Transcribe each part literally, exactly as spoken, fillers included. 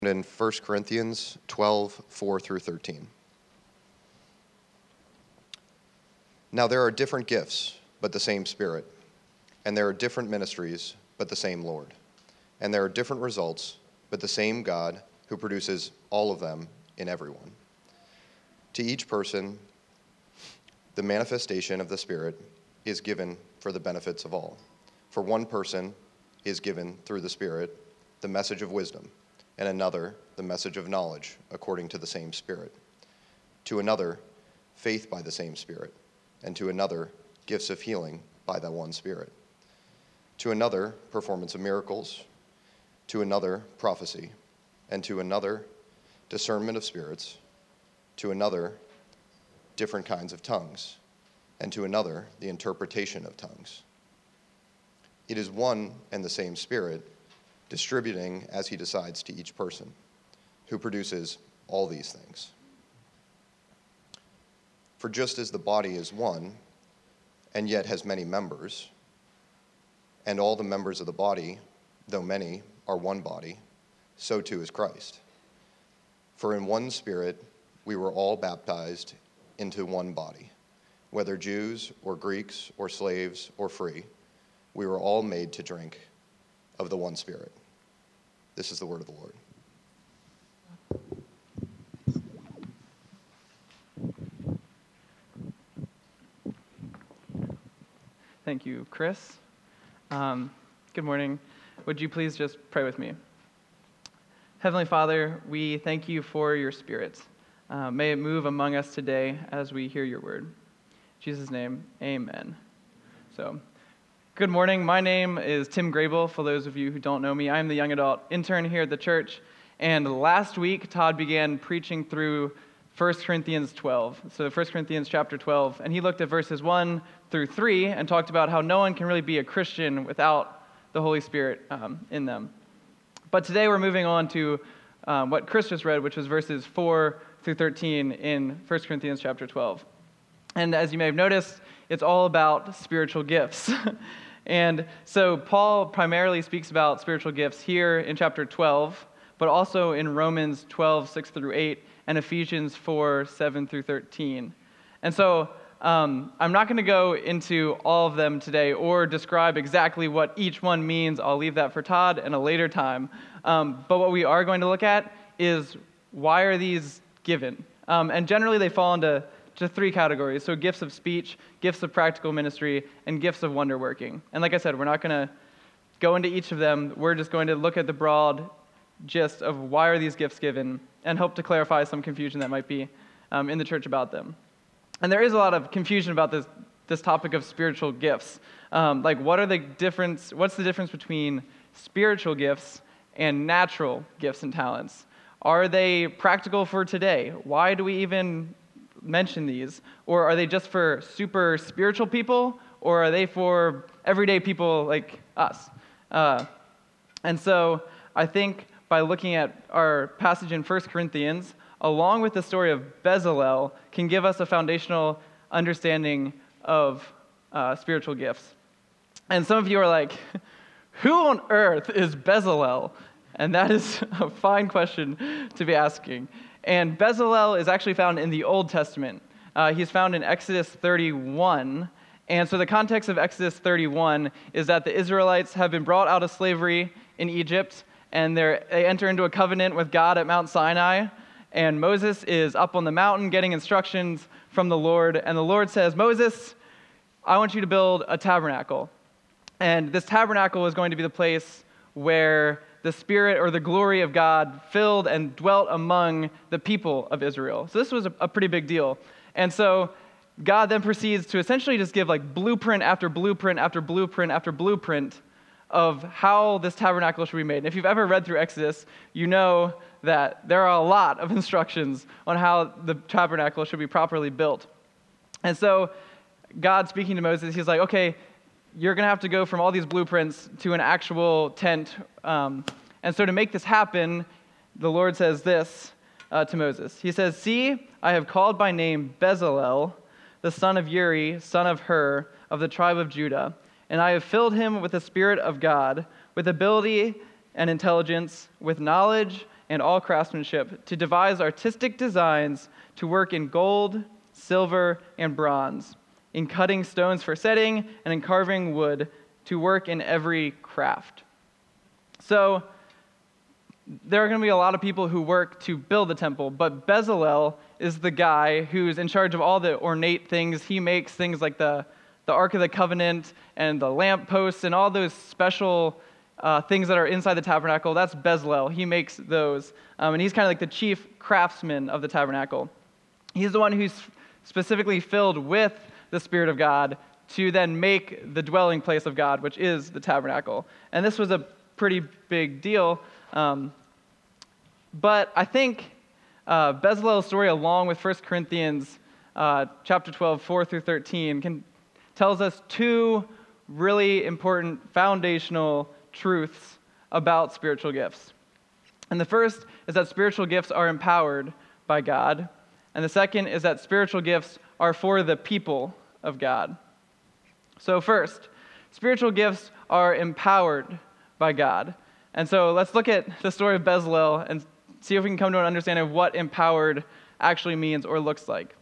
in First Corinthians twelve, four through thirteen. Now there are different gifts, but the same Spirit. And there are different ministries, but the same Lord. And there are different results, but the same God who produces all of them in everyone. To each person, the manifestation of the Spirit is given for the benefits of all. For one person is given through the Spirit the message of wisdom, and another the message of knowledge according to the same Spirit. To another, faith by the same Spirit, and to another, gifts of healing by that one Spirit. To another, performance of miracles, to another, prophecy, and to another, discernment of spirits, to another, different kinds of tongues, and to another, the interpretation of tongues. It is one and the same Spirit, distributing as he decides to each person, who produces all these things. For just as the body is one, and yet has many members, and all the members of the body, though many, are one body, so too is Christ. For in one Spirit we were all baptized into one body, whether Jews or Greeks or slaves or free, we were all made to drink of the one Spirit. This is the word of the Lord. Thank you, Chris. Um, good morning. Would you please just pray with me? Heavenly Father, we thank you for your Spirit. Uh, may it move among us today as we hear your word. In Jesus' name, amen. So, good morning. My name is Tim Grable. For those of you who don't know me, I'm the young adult intern here at the church. And last week, Todd began preaching through First Corinthians twelve. So First Corinthians chapter twelve. And he looked at verses one through three and talked about how no one can really be a Christian without the Holy Spirit um, in them. But today we're moving on to um, what Chris just read, which was verses four through thirteen in First Corinthians chapter twelve. And as you may have noticed, it's all about spiritual gifts. And so Paul primarily speaks about spiritual gifts here in chapter twelve, but also in Romans twelve, six through eight, and Ephesians four, seven through thirteen. And so um, I'm not going to go into all of them today or describe exactly what each one means. I'll leave that for Todd in a later time. Um, but what we are going to look at is why are these given? Um, and generally they fall into to three categories. So gifts of speech, gifts of practical ministry, and gifts of wonder working. And like I said, we're not going to go into each of them. We're just going to look at the broad gist of why are these gifts given and hope to clarify some confusion that might be um, in the church about them. And there is a lot of confusion about this this topic of spiritual gifts. Um, like what are the difference, what's the difference between spiritual gifts and natural gifts and talents? Are they practical for today? Why do we even mention these? Or are they just for super spiritual people? Or are they for everyday people like us? Uh, and so I think by looking at our passage in First Corinthians, along with the story of Bezalel, can give us a foundational understanding of uh, spiritual gifts. And some of you are like, who on earth is Bezalel? And that is a fine question to be asking. And Bezalel is actually found in the Old Testament. Uh, he's found in Exodus thirty-one. And so the context of Exodus thirty-one is that the Israelites have been brought out of slavery in Egypt, and they're, they enter into a covenant with God at Mount Sinai. And Moses is up on the mountain getting instructions from the Lord. And the Lord says, Moses, I want you to build a tabernacle. And this tabernacle is going to be the place where the Spirit or the glory of God filled and dwelt among the people of Israel. So this was a, a pretty big deal. And so God then proceeds to essentially just give like blueprint after blueprint after blueprint after blueprint of how this tabernacle should be made. And if you've ever read through Exodus, you know that there are a lot of instructions on how the tabernacle should be properly built. And so God speaking to Moses, he's like, okay, you're going to have to go from all these blueprints to an actual tent. Um, and so to make this happen, the Lord says this uh, to Moses. He says, see, I have called by name Bezalel, the son of Uri, son of Hur, of the tribe of Judah, and I have filled him with the Spirit of God, with ability and intelligence, with knowledge and all craftsmanship, to devise artistic designs, to work in gold, silver, and bronze, in cutting stones for setting, and in carving wood, to work in every craft. So there are going to be a lot of people who work to build the temple, but Bezalel is the guy who's in charge of all the ornate things. He makes things like the, the Ark of the Covenant and the lamp posts and all those special uh, things that are inside the tabernacle. That's Bezalel. He makes those. Um, and he's kind of like the chief craftsman of the tabernacle. He's the one who's specifically filled with the Spirit of God to then make the dwelling place of God, which is the tabernacle. And this was a pretty big deal. Um, but I think uh, Bezalel's story, along with First Corinthians uh, chapter twelve, four through thirteen, can, tells us two really important foundational truths about spiritual gifts. And the first is that spiritual gifts are empowered by God. And the second is that spiritual gifts are for the people of God. So first, spiritual gifts are empowered by God. And so let's look at the story of Bezalel and see if we can come to an understanding of what empowered actually means or looks like.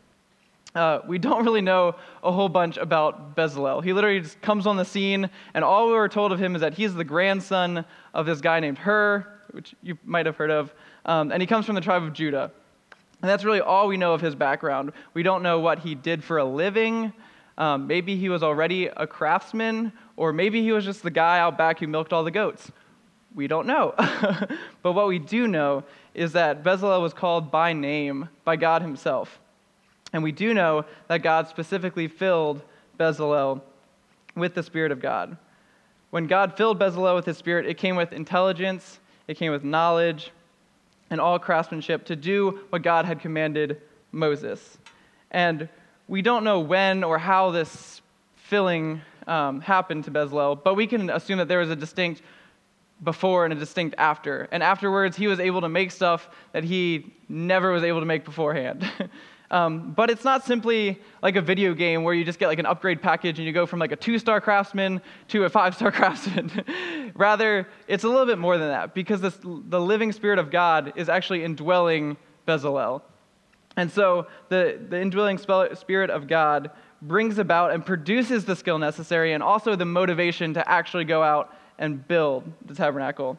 Uh, we don't really know a whole bunch about Bezalel. He literally just comes on the scene, and all we were told of him is that he's the grandson of this guy named Hur, which you might have heard of, um, and he comes from the tribe of Judah. And that's really all we know of his background. We don't know what he did for a living. Um, maybe he was already a craftsman, or maybe he was just the guy out back who milked all the goats. We don't know. But what we do know is that Bezalel was called by name by God himself. And we do know that God specifically filled Bezalel with the Spirit of God. When God filled Bezalel with his Spirit, it came with intelligence, it came with knowledge, and all craftsmanship to do what God had commanded Moses. And we don't know when or how this filling um, happened to Bezalel, but we can assume that there was a distinct before and a distinct after. And afterwards, he was able to make stuff that he never was able to make beforehand. um, but it's not simply like a video game where you just get like an upgrade package and you go from like a two-star craftsman to a five-star craftsman. Rather, it's a little bit more than that, because this, the living Spirit of God is actually indwelling Bezalel. And so the, the indwelling Spirit of God brings about and produces the skill necessary and also the motivation to actually go out and build the tabernacle.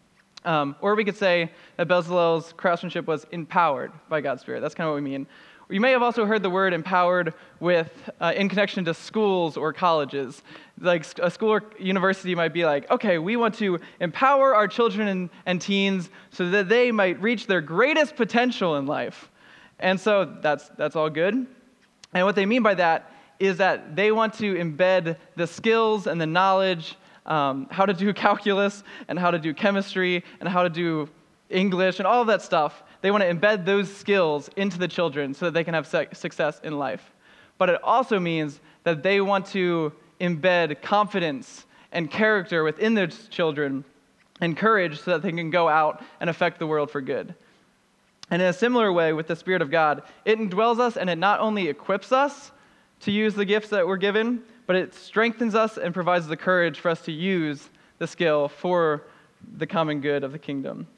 Um, or we could say that Bezalel's craftsmanship was empowered by God's Spirit. That's kind of what we mean. You may have also heard the word empowered with uh, in connection to schools or colleges. Like a school or university might be like, okay, we want to empower our children and, and teens so that they might reach their greatest potential in life. And so that's that's all good. And what they mean by that is that they want to embed the skills and the knowledge, um, how to do calculus and how to do chemistry and how to do English and all of that stuff. They want to embed those skills into the children so that they can have su- success in life. But it also means that they want to embed confidence and character within those children and courage so that they can go out and affect the world for good. And in a similar way with the Spirit of God, it indwells us and it not only equips us to use the gifts that we're given, but it strengthens us and provides the courage for us to use the skill for the common good of the kingdom.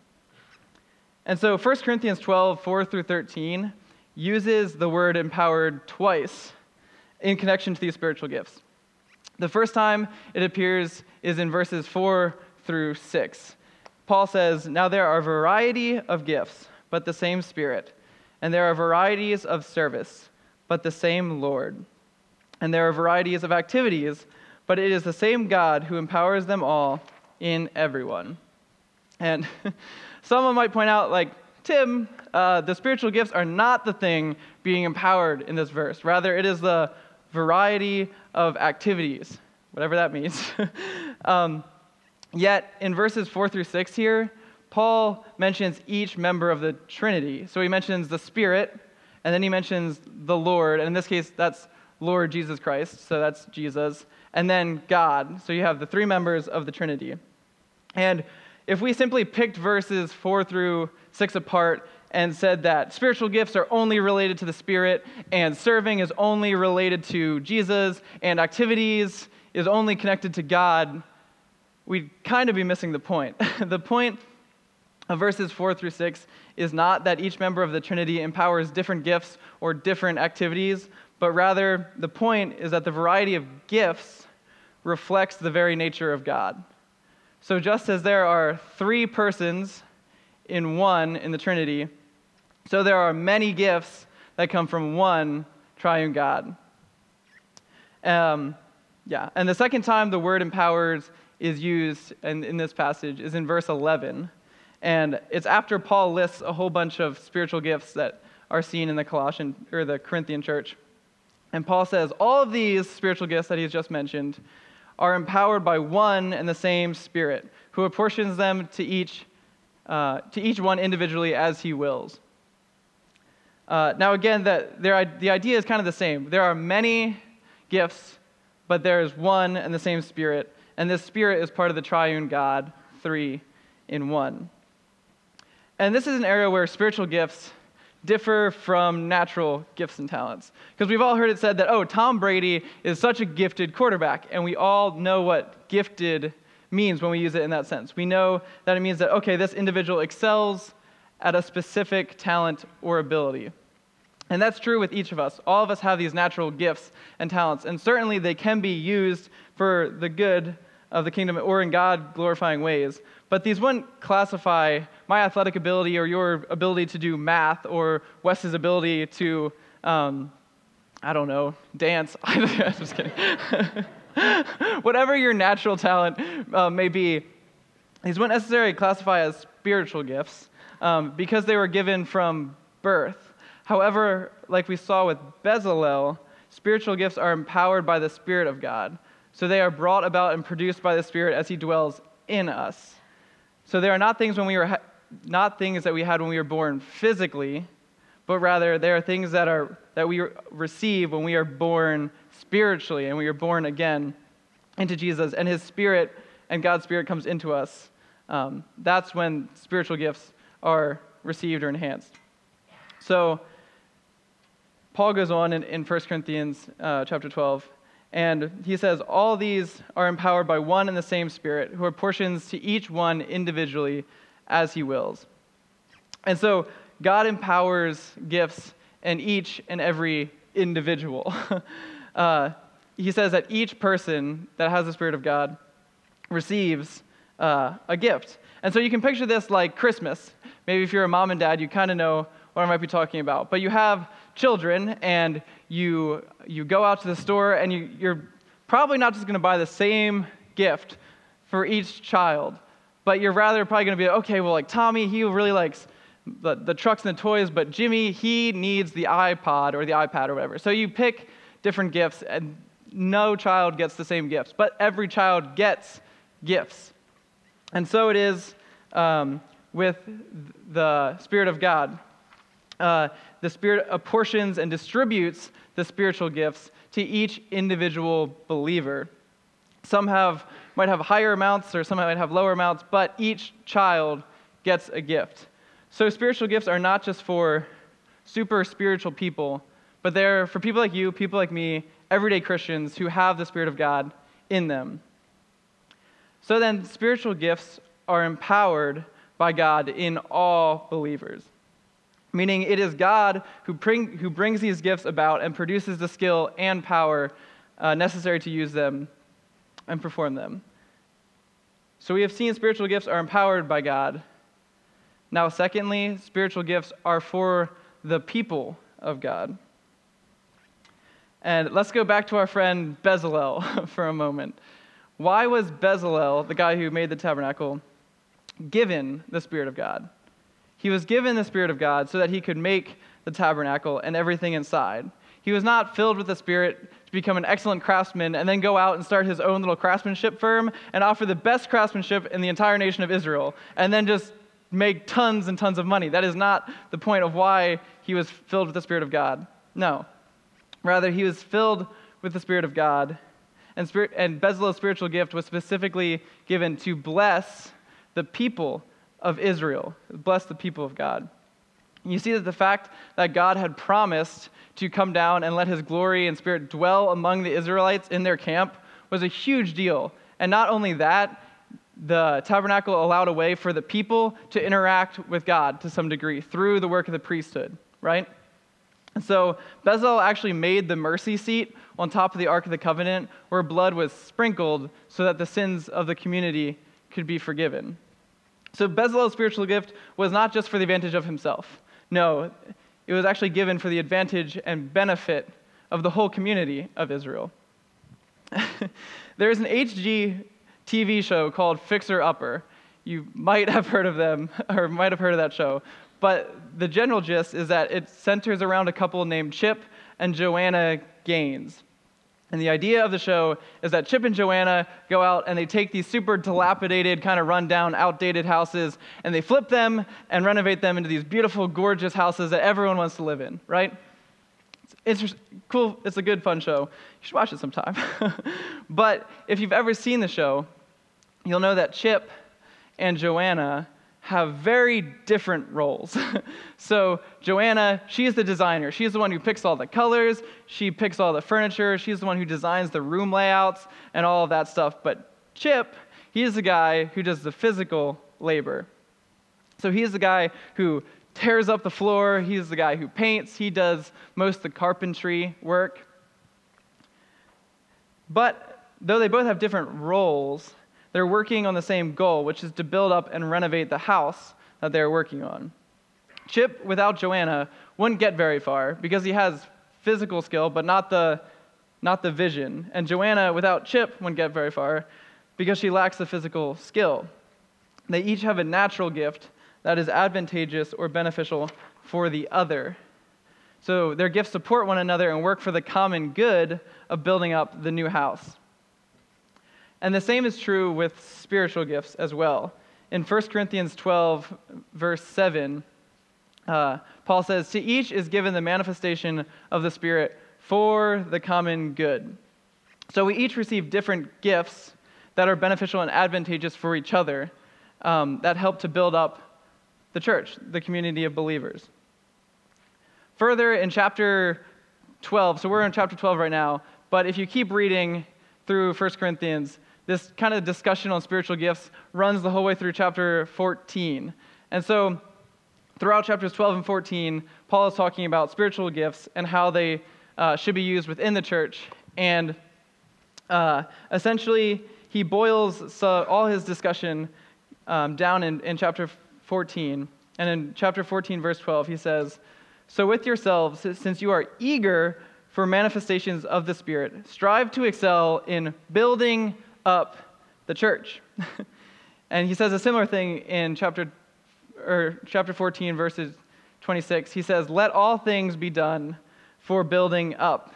And so First Corinthians twelve, four through thirteen uses the word empowered twice in connection to these spiritual gifts. The first time it appears is in verses four through six. Paul says, "Now there are a variety of gifts, but the same Spirit. And there are varieties of service, but the same Lord. And there are varieties of activities, but it is the same God who empowers them all in everyone." And someone might point out, like, Tim, uh, the spiritual gifts are not the thing being empowered in this verse. Rather, it is the variety of activities, whatever that means. um, yet, in verses four through six here, Paul mentions each member of the Trinity. So he mentions the Spirit, and then he mentions the Lord, and in this case, that's Lord Jesus Christ, so that's Jesus, and then God. So you have the three members of the Trinity. And if we simply picked verses four through six apart and said that spiritual gifts are only related to the Spirit, and serving is only related to Jesus, and activities is only connected to God, we'd kind of be missing the point. The point of verses four through six is not that each member of the Trinity empowers different gifts or different activities, but rather the point is that the variety of gifts reflects the very nature of God. So just as there are three persons in one in the Trinity, so there are many gifts that come from one triune God. Um, yeah, and the second time the word empowers is used in, in this passage is in verse eleven. And it's after Paul lists a whole bunch of spiritual gifts that are seen in the Colossian or the Corinthian church. And Paul says, all of these spiritual gifts that he's just mentioned are empowered by one and the same Spirit, who apportions them to each uh, to each one individually as he wills. Uh, now again, that there, the idea is kind of the same. There are many gifts, but there is one and the same Spirit, and this Spirit is part of the triune God, three in one. And this is an area where spiritual gifts differ from natural gifts and talents. Because we've all heard it said that, oh, Tom Brady is such a gifted quarterback, and we all know what gifted means when we use it in that sense. We know that it means that, okay, this individual excels at a specific talent or ability. And that's true with each of us. All of us have these natural gifts and talents, and certainly they can be used for the good of the kingdom or in God-glorifying ways. But these wouldn't classify my athletic ability or your ability to do math or Wes's ability to, um, I don't know, dance. I'm just kidding. Whatever your natural talent uh, may be, these wouldn't necessarily classify as spiritual gifts um, because they were given from birth. However, like we saw with Bezalel, spiritual gifts are empowered by the Spirit of God. So they are brought about and produced by the Spirit as He dwells in us. So they are not things when we were ha- not things that we had when we were born physically, but rather they are things that are that we receive when we are born spiritually and we are born again into Jesus, and His Spirit and God's Spirit comes into us. Um, that's when spiritual gifts are received or enhanced. So Paul goes on in, in First Corinthians uh, chapter twelve. And he says, all these are empowered by one and the same Spirit, who apportions to each one individually as He wills. And so God empowers gifts in each and every individual. uh, he says that each person that has the Spirit of God receives uh, a gift. And so you can picture this like Christmas. Maybe if you're a mom and dad, you kind of know what I might be talking about. But you have children, and you you go out to the store, and you, you're probably not just going to buy the same gift for each child, but you're rather probably going to be, okay, well, like Tommy, he really likes the, the trucks and the toys, but Jimmy, he needs the iPod or the iPad or whatever. So you pick different gifts, and no child gets the same gifts, but every child gets gifts. And so it is um, with the Spirit of God. Uh, the Spirit apportions and distributes the spiritual gifts to each individual believer. Some have might have higher amounts, or some might have lower amounts, but each child gets a gift. So spiritual gifts are not just for super spiritual people, but they're for people like you, people like me, everyday Christians who have the Spirit of God in them. So then, spiritual gifts are empowered by God in all believers. Meaning it is God who, bring, who brings these gifts about and produces the skill and power uh, necessary to use them and perform them. So we have seen spiritual gifts are empowered by God. Now, secondly, spiritual gifts are for the people of God. And let's go back to our friend Bezalel for a moment. Why was Bezalel, the guy who made the tabernacle, given the Spirit of God? He was given the Spirit of God so that he could make the tabernacle and everything inside. He was not filled with the Spirit to become an excellent craftsman and then go out and start his own little craftsmanship firm and offer the best craftsmanship in the entire nation of Israel and then just make tons and tons of money. That is not the point of why he was filled with the Spirit of God. No. Rather, he was filled with the Spirit of God, and, spirit, and Bezalel's spiritual gift was specifically given to bless the people of Israel, bless the people of God. You see that the fact that God had promised to come down and let His glory and Spirit dwell among the Israelites in their camp was a huge deal. And not only that, the tabernacle allowed a way for the people to interact with God to some degree through the work of the priesthood, right? And so Bezalel actually made the mercy seat on top of the Ark of the Covenant where blood was sprinkled so that the sins of the community could be forgiven. So Bezalel's spiritual gift was not just for the advantage of himself. No, it was actually given for the advantage and benefit of the whole community of Israel. There's an H G T V show called Fixer Upper. You might have heard of them, or might have heard of that show. But the general gist is that it centers around a couple named Chip and Joanna Gaines. And the idea of the show is that Chip and Joanna go out and they take these super dilapidated, kind of run-down, outdated houses, and they flip them and renovate them into these beautiful, gorgeous houses that everyone wants to live in, right? It's inter- cool. It's a good, fun show. You should watch it sometime. But if you've ever seen the show, you'll know that Chip and Joanna have very different roles. So Joanna, she's the designer. She's the one who picks all the colors. She picks all the furniture. She's the one who designs the room layouts and all of that stuff. But Chip, he's the guy who does the physical labor. So he's the guy who tears up the floor. He's the guy who paints. He does most of the carpentry work. But though they both have different roles, they're working on the same goal, which is to build up and renovate the house that they're working on. Chip, without Joanna, wouldn't get very far because he has physical skill, but not the, not the vision. And Joanna, without Chip, wouldn't get very far because she lacks the physical skill. They each have a natural gift that is advantageous or beneficial for the other. So their gifts support one another and work for the common good of building up the new house. And the same is true with spiritual gifts as well. In First Corinthians twelve, verse seven, uh, Paul says, "To each is given the manifestation of the Spirit for the common good." So we each receive different gifts that are beneficial and advantageous for each other um, that help to build up the church, the community of believers. Further, in chapter twelve, so we're in chapter twelve right now, but if you keep reading through First Corinthians, this kind of discussion on spiritual gifts runs the whole way through chapter fourteen. And so throughout chapters twelve and fourteen, Paul is talking about spiritual gifts and how they uh, should be used within the church. And uh, essentially, he boils so all his discussion um, down in, in chapter fourteen. And in chapter fourteen, verse twelve, he says, "So with yourselves, since you are eager for manifestations of the Spirit, strive to excel in building up the church." And he says a similar thing in chapter or chapter fourteen, verses twenty-six. He says, "Let all things be done for building up."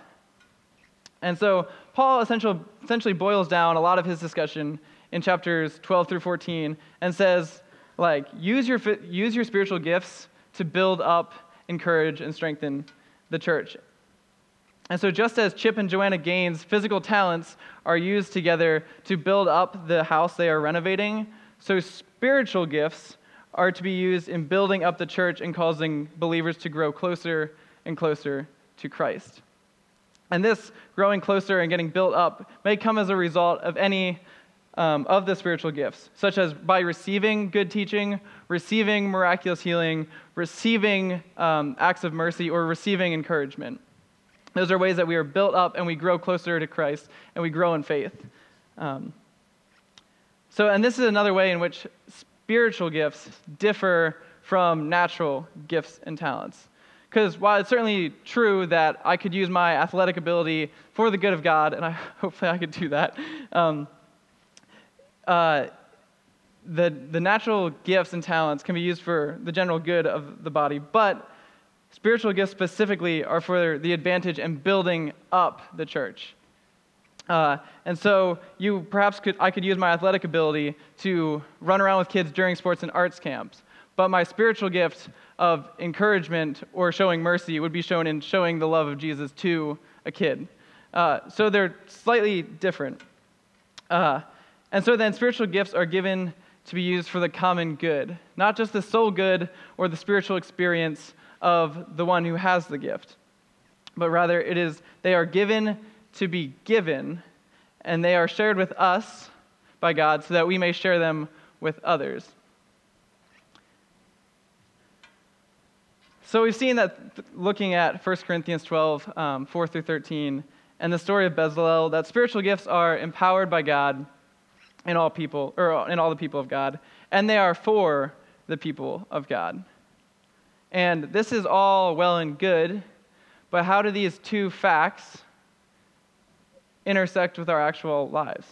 And so Paul essentially, essentially boils down a lot of his discussion in chapters twelve through fourteen and says, like, use your use your spiritual gifts to build up, encourage, and strengthen the church. And so just as Chip and Joanna Gaines' physical talents are used together to build up the house they are renovating, so spiritual gifts are to be used in building up the church and causing believers to grow closer and closer to Christ. And this growing closer and getting built up may come as a result of any um, of the spiritual gifts, such as by receiving good teaching, receiving miraculous healing, receiving um, acts of mercy, or receiving encouragement. Those are ways that we are built up and we grow closer to Christ and we grow in faith. Um, so, and this is another way in which spiritual gifts differ from natural gifts and talents. Because while it's certainly true that I could use my athletic ability for the good of God, and I hopefully I could do that, um, uh, the the natural gifts and talents can be used for the general good of the body, but spiritual gifts specifically are for the advantage and building up the church. Uh, and so you perhaps could I could use my athletic ability to run around with kids during sports and arts camps, but my spiritual gift of encouragement or showing mercy would be shown in showing the love of Jesus to a kid. Uh, so they're slightly different. Uh, and so then spiritual gifts are given to be used for the common good, not just the soul good or the spiritual experience of the one who has the gift, but rather it is they are given to be given, and they are shared with us by God so that we may share them with others. So we've seen that looking at First Corinthians twelve, um, four through thirteen, and the story of Bezalel, that spiritual gifts are empowered by God in all people, or in all the people of God, and they are for the people of God. And this is all well and good, but how do these two facts intersect with our actual lives?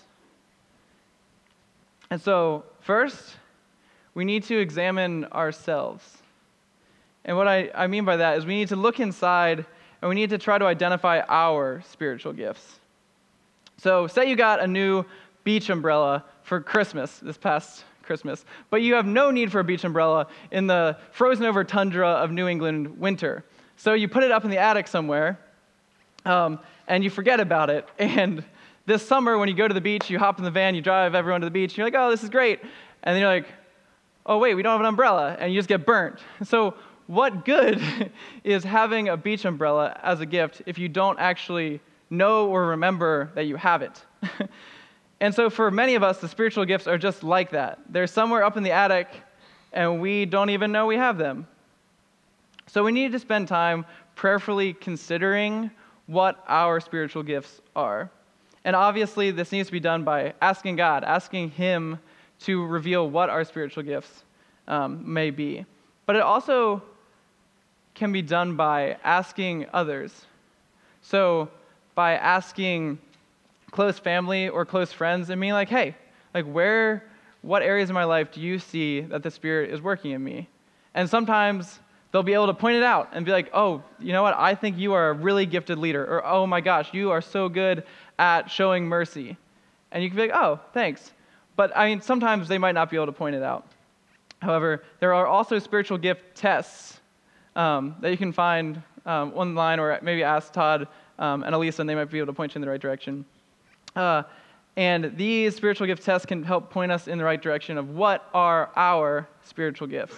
And so, first, we need to examine ourselves. And what I, I mean by that is we need to look inside and we need to try to identify our spiritual gifts. So, say you got a new beach umbrella for Christmas, this past Christmas, but you have no need for a beach umbrella in the frozen over tundra of New England winter. So you put it up in the attic somewhere, um, and you forget about it. And this summer, when you go to the beach, you hop in the van, you drive everyone to the beach, and you're like, oh, this is great. And then you're like, oh, wait, we don't have an umbrella, and you just get burnt. So what good is having a beach umbrella as a gift if you don't actually know or remember that you have it? And so for many of us, the spiritual gifts are just like that. They're somewhere up in the attic, and we don't even know we have them. So we need to spend time prayerfully considering what our spiritual gifts are. And obviously, this needs to be done by asking God, asking Him to reveal what our spiritual gifts um, may be. But it also can be done by asking others. So by asking close family or close friends and being like, hey, like where, what areas of my life do you see that the Spirit is working in me? And sometimes they'll be able to point it out and be like, oh, you know what, I think you are a really gifted leader. Or, oh my gosh, you are so good at showing mercy. And you can be like, oh, thanks. But I mean, sometimes they might not be able to point it out. However, there are also spiritual gift tests um, that you can find um, online, or maybe ask Todd um, and Elisa, and they might be able to point you in the right direction. Uh, and these spiritual gift tests can help point us in the right direction of what are our spiritual gifts.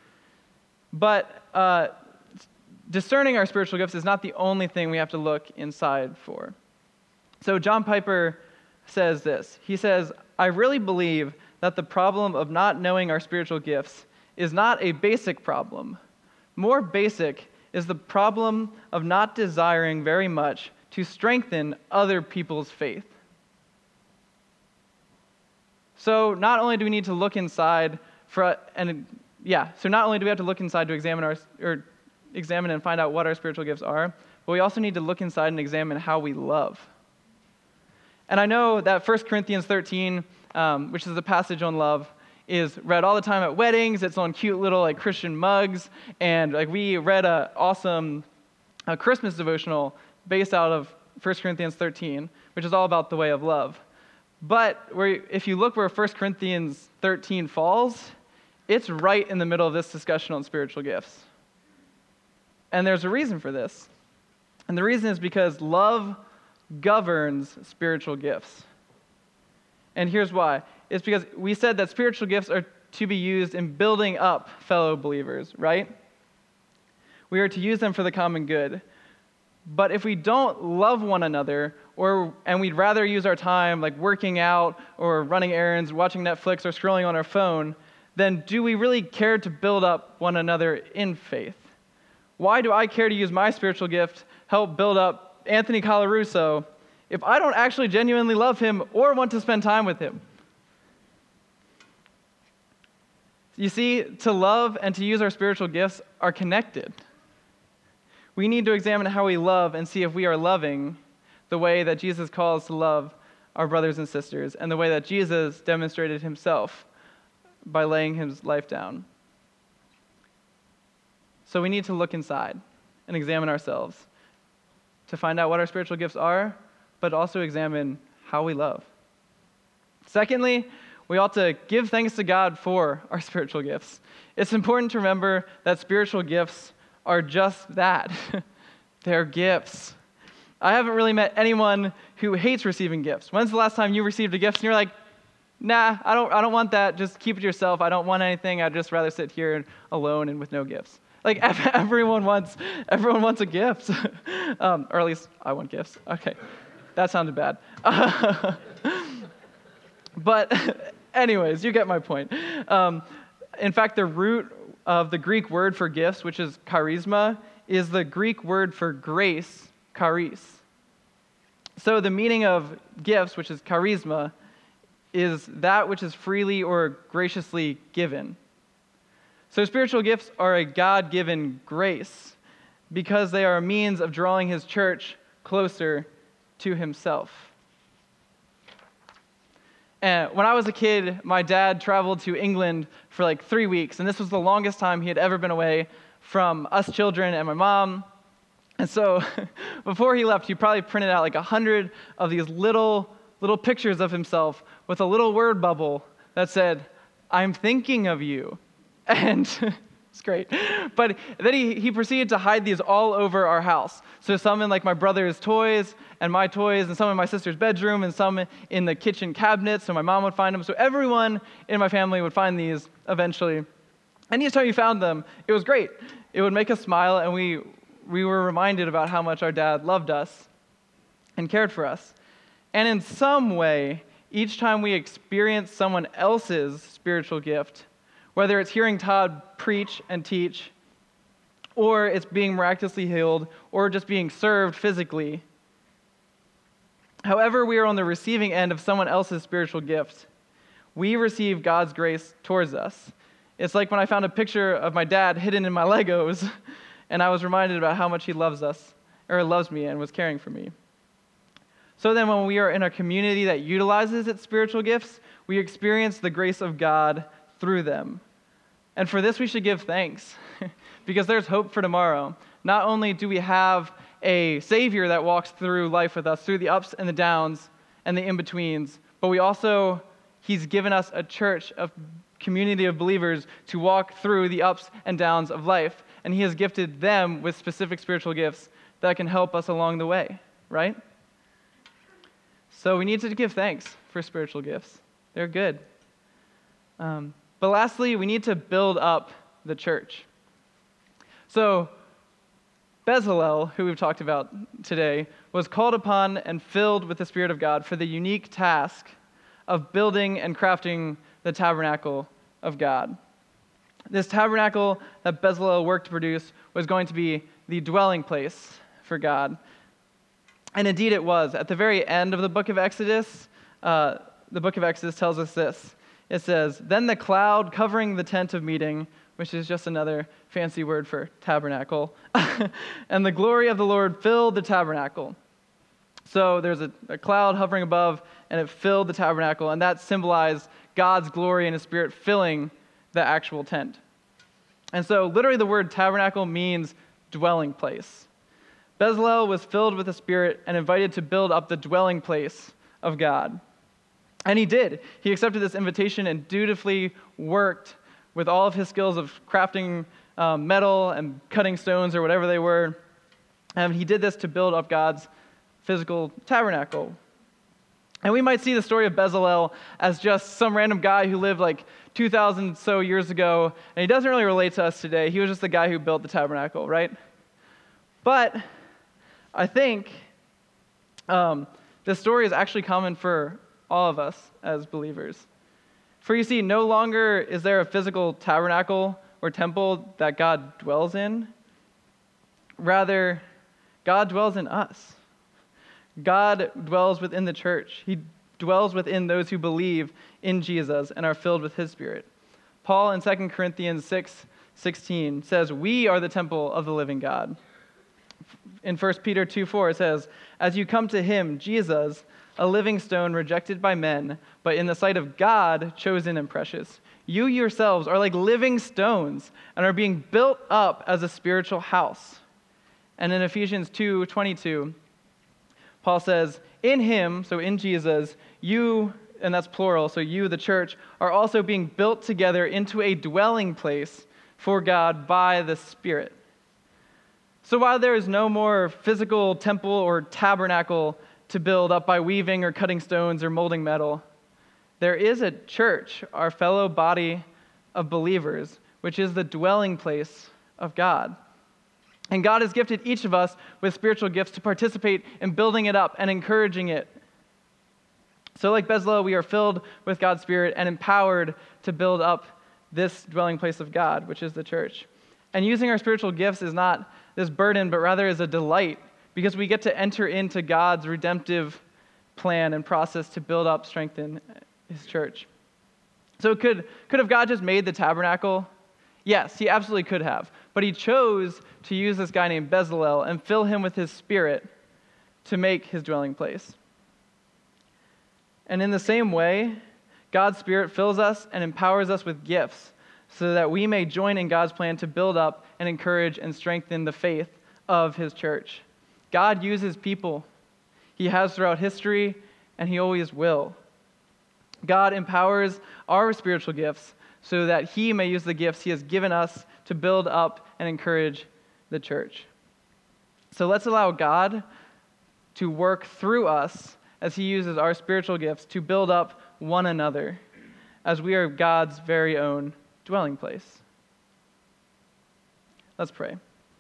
But uh, discerning our spiritual gifts is not the only thing we have to look inside for. So John Piper says this. He says, I really believe that the problem of not knowing our spiritual gifts is not a basic problem. More basic is the problem of not desiring very much to strengthen other people's faith. So not only do we need to look inside for, and yeah, so not only do we have to look inside to examine our, or examine and find out what our spiritual gifts are, but we also need to look inside and examine how we love. And I know that First Corinthians thirteen, um, which is a passage on love, is read all the time at weddings. It's on cute little like Christian mugs, and like we read a awesome a Christmas devotional based out of First Corinthians thirteen, which is all about the way of love. But where, if you look where First Corinthians thirteen falls, it's right in the middle of this discussion on spiritual gifts. And there's a reason for this. And the reason is because love governs spiritual gifts. And here's why. It's because we said that spiritual gifts are to be used in building up fellow believers, right? We are to use them for the common good. But if we don't love one another, or and we'd rather use our time like working out or running errands, watching Netflix, or scrolling on our phone, then do we really care to build up one another in faith? Why do I care to use my spiritual gift, help build up Anthony Colarusso, if I don't actually genuinely love him or want to spend time with him? You see, to love and to use our spiritual gifts are connected. We need to examine how we love and see if we are loving the way that Jesus calls to love our brothers and sisters, and the way that Jesus demonstrated himself by laying his life down. So we need to look inside and examine ourselves to find out what our spiritual gifts are, but also examine how we love. Secondly, we ought to give thanks to God for our spiritual gifts. It's important to remember that spiritual gifts are just that. They're gifts. I haven't really met anyone who hates receiving gifts. When's the last time you received a gift and you're like, nah, I don't I don't want that. Just keep it yourself. I don't want anything. I'd just rather sit here alone and with no gifts. Like everyone wants everyone wants a gift. um, or at least I want gifts. Okay. That sounded bad. But anyways, you get my point. Um, in fact, the root of the Greek word for gifts, which is charisma, is the Greek word for grace, charis. So the meaning of gifts, which is charisma, is that which is freely or graciously given. So spiritual gifts are a God-given grace because they are a means of drawing his church closer to himself. And when I was a kid, my dad traveled to England for like three weeks, and this was the longest time he had ever been away from us children and my mom. And so before he left, he probably printed out like a hundred of these little, little pictures of himself with a little word bubble that said, "I'm thinking of you." And it's great. But then he, he proceeded to hide these all over our house. So some in like my brother's toys and my toys, and some in my sister's bedroom, and some in the kitchen cabinet, so my mom would find them. So everyone in my family would find these eventually. And each time you found them, it was great. It would make us smile, and we we were reminded about how much our dad loved us and cared for us. And in some way, each time we experience someone else's spiritual gift, whether it's hearing Todd preach and teach, or it's being miraculously healed, or just being served physically, however we are on the receiving end of someone else's spiritual gift, we receive God's grace towards us. It's like when I found a picture of my dad hidden in my Legos, and I was reminded about how much he loves us, or loves me and was caring for me. So then when we are in a community that utilizes its spiritual gifts, we experience the grace of God through them. And for this we should give thanks, because there's hope for tomorrow. Not only do we have a Savior that walks through life with us, through the ups and the downs and the in-betweens, but we also, he's given us a church, a community of believers to walk through the ups and downs of life. And he has gifted them with specific spiritual gifts that can help us along the way, right? So we need to give thanks for spiritual gifts. They're good. Um, but lastly, we need to build up the church. So Bezalel, who we've talked about today, was called upon and filled with the Spirit of God for the unique task of building and crafting the tabernacle of God. This tabernacle that Bezalel worked to produce was going to be the dwelling place for God. And indeed it was. At the very end of the book of Exodus, uh, the book of Exodus tells us this. It says, "Then the cloud covering the tent of meeting," which is just another fancy word for tabernacle, "and the glory of the Lord filled the tabernacle." So there's a, a cloud hovering above, and it filled the tabernacle, and that symbolized God's glory and his Spirit filling the actual tent. And so literally the word tabernacle means dwelling place. Bezalel was filled with the Spirit and invited to build up the dwelling place of God. And he did. He accepted this invitation and dutifully worked with all of his skills of crafting um, metal and cutting stones or whatever they were. And he did this to build up God's physical tabernacle. And we might see the story of Bezalel as just some random guy who lived like two thousand so years ago, and he doesn't really relate to us today. He was just the guy who built the tabernacle, right? But I think um, this story is actually common for all of us as believers. For you see, no longer is there a physical tabernacle or temple that God dwells in. Rather, God dwells in us. God dwells within the church. He dwells within those who believe in Jesus and are filled with his Spirit. Paul in Second Corinthians six sixteen says, "We are the temple of the living God." In First Peter two four it says, "As you come to him, Jesus, a living stone rejected by men, but in the sight of God, chosen and precious. You yourselves are like living stones and are being built up as a spiritual house." And in Ephesians two twenty-two, Paul says, "In him," so in Jesus, "you," and that's plural, so you, the church, "are also being built together into a dwelling place for God by the Spirit." So while there is no more physical temple or tabernacle to build up by weaving or cutting stones or molding metal, there is a church, our fellow body of believers, which is the dwelling place of God. And God has gifted each of us with spiritual gifts to participate in building it up and encouraging it. So like Bezalel, we are filled with God's Spirit and empowered to build up this dwelling place of God, which is the church. And using our spiritual gifts is not this burden, but rather is a delight, because we get to enter into God's redemptive plan and process to build up, strengthen his church. So could, could have God just made the tabernacle? Yes, he absolutely could have. But he chose to use this guy named Bezalel and fill him with his Spirit to make his dwelling place. And in the same way, God's Spirit fills us and empowers us with gifts so that we may join in God's plan to build up and encourage and strengthen the faith of his church. God uses people. He has throughout history, and he always will. God empowers our spiritual gifts so that he may use the gifts he has given us to build up and encourage the church. So let's allow God to work through us as he uses our spiritual gifts to build up one another, as we are God's very own dwelling place. Let's pray.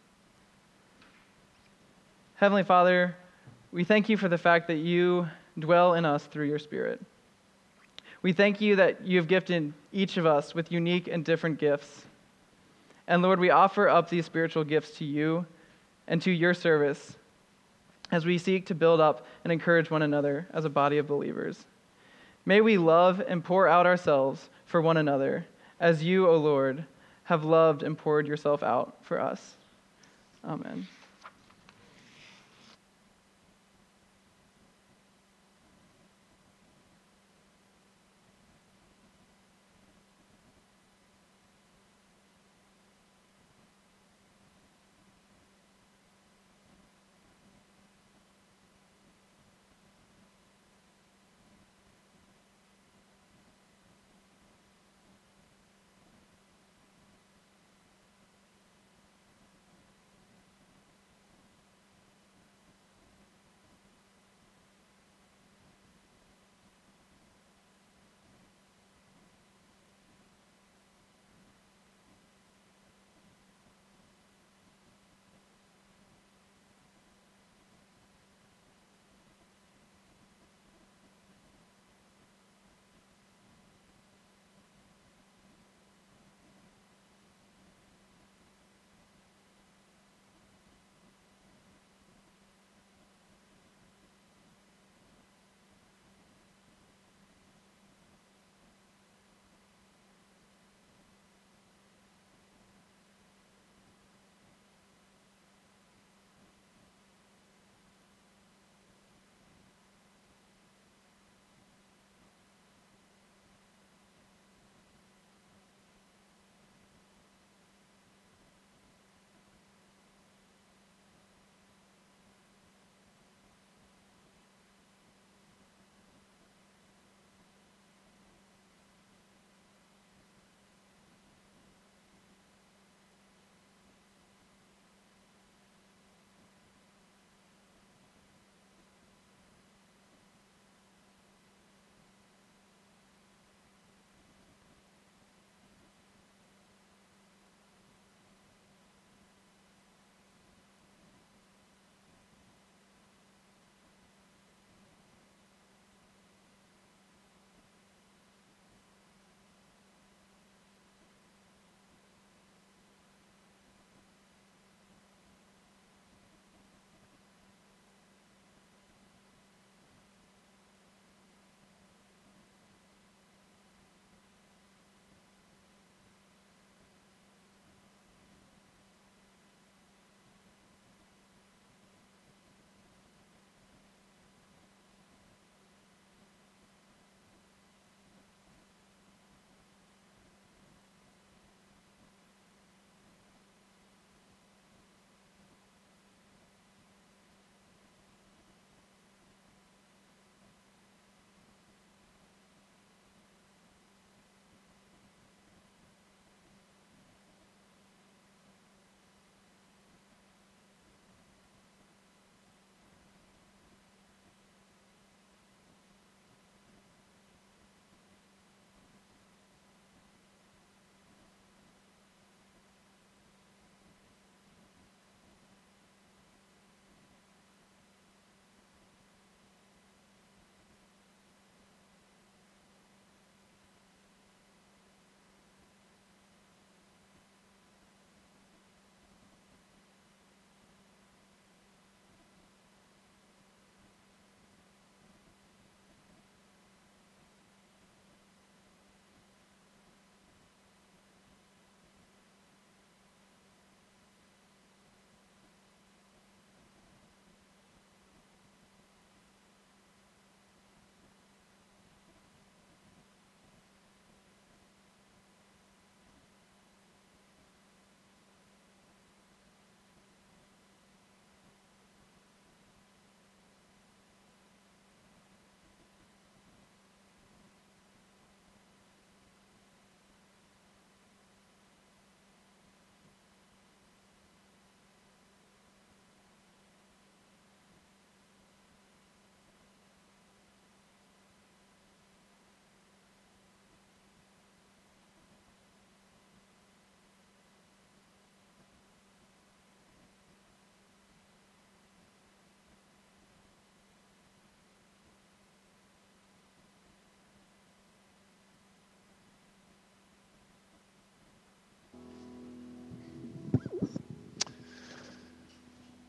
Heavenly Father, we thank you for the fact that you dwell in us through your Spirit. We thank you that you have gifted each of us with unique and different gifts. And Lord, we offer up these spiritual gifts to you and to your service as we seek to build up and encourage one another as a body of believers. May we love and pour out ourselves for one another as you, O Lord, have loved and poured yourself out for us. Amen.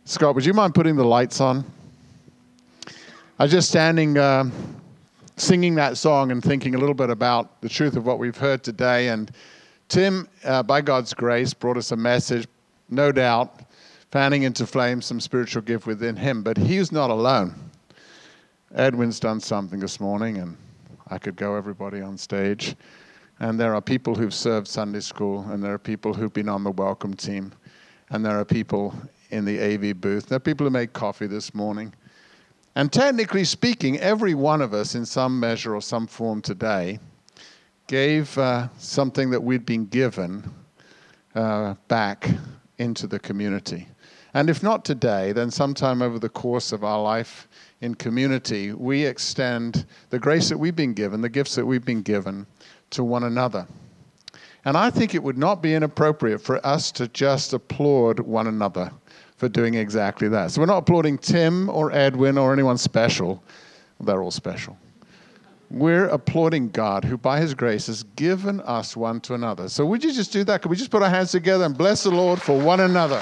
Scott, would you mind putting the lights on? I was just standing, uh, singing that song and thinking a little bit about the truth of what we've heard today. And Tim, uh, by God's grace, brought us a message, no doubt, fanning into flame some spiritual gift within him. But he's not alone. Edwin's done something this morning, and I could go everybody on stage. And there are people who've served Sunday school, and there are people who've been on the welcome team, and there are people in the A V booth. There are people who made coffee this morning. And technically speaking, every one of us in some measure or some form today gave uh, something that we'd been given uh, back into the community. And if not today, then sometime over the course of our life in community, we extend the grace that we've been given, the gifts that we've been given to one another. And I think it would not be inappropriate for us to just applaud one another for doing exactly that. So we're not applauding Tim or Edwin or anyone special. They're all special. We're applauding God, who by his grace has given us one to another. So would you just do that? Could we just put our hands together and bless the Lord for one another?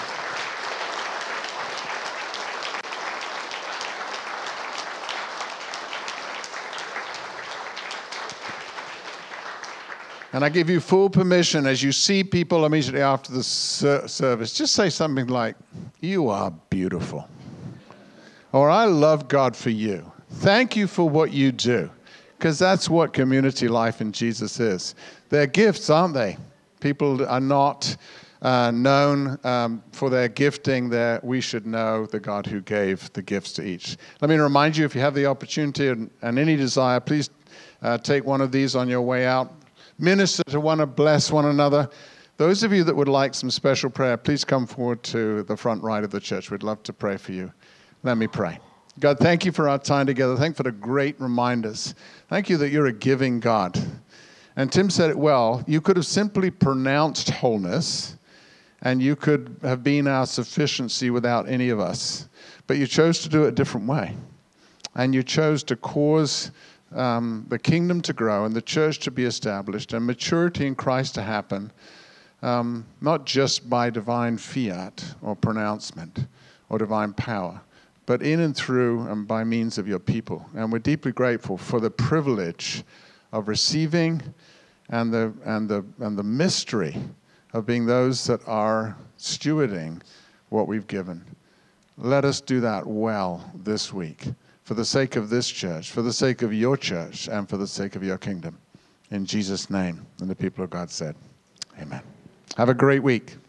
And I give you full permission as you see people immediately after the ser- service, just say something like, "You are beautiful." Or, "I love God for you. Thank you for what you do." Because that's what community life in Jesus is. They're gifts, aren't they? People are not uh, known um, for their gifting. They're, we should know the God who gave the gifts to each. Let me remind you, if you have the opportunity and, and any desire, please uh, take one of these on your way out. Minister to one another, bless one another. Those of you that would like some special prayer, please come forward to the front right of the church. We'd love to pray for you. Let me pray. God, thank you for our time together. Thank you for the great reminders. Thank you that you're a giving God. And Tim said it well. You could have simply pronounced wholeness, and you could have been our sufficiency without any of us. But you chose to do it a different way. And you chose to cause Um, the kingdom to grow and the church to be established and maturity in Christ to happen, um, not just by divine fiat or pronouncement or divine power, but in and through and by means of your people. And we're deeply grateful for the privilege of receiving and the and the and the mystery of being those that are stewarding what we've given. Let us do that well this week, for the sake of this church, for the sake of your church, and for the sake of your kingdom. In Jesus' name. And the people of God said, amen. Have a great week.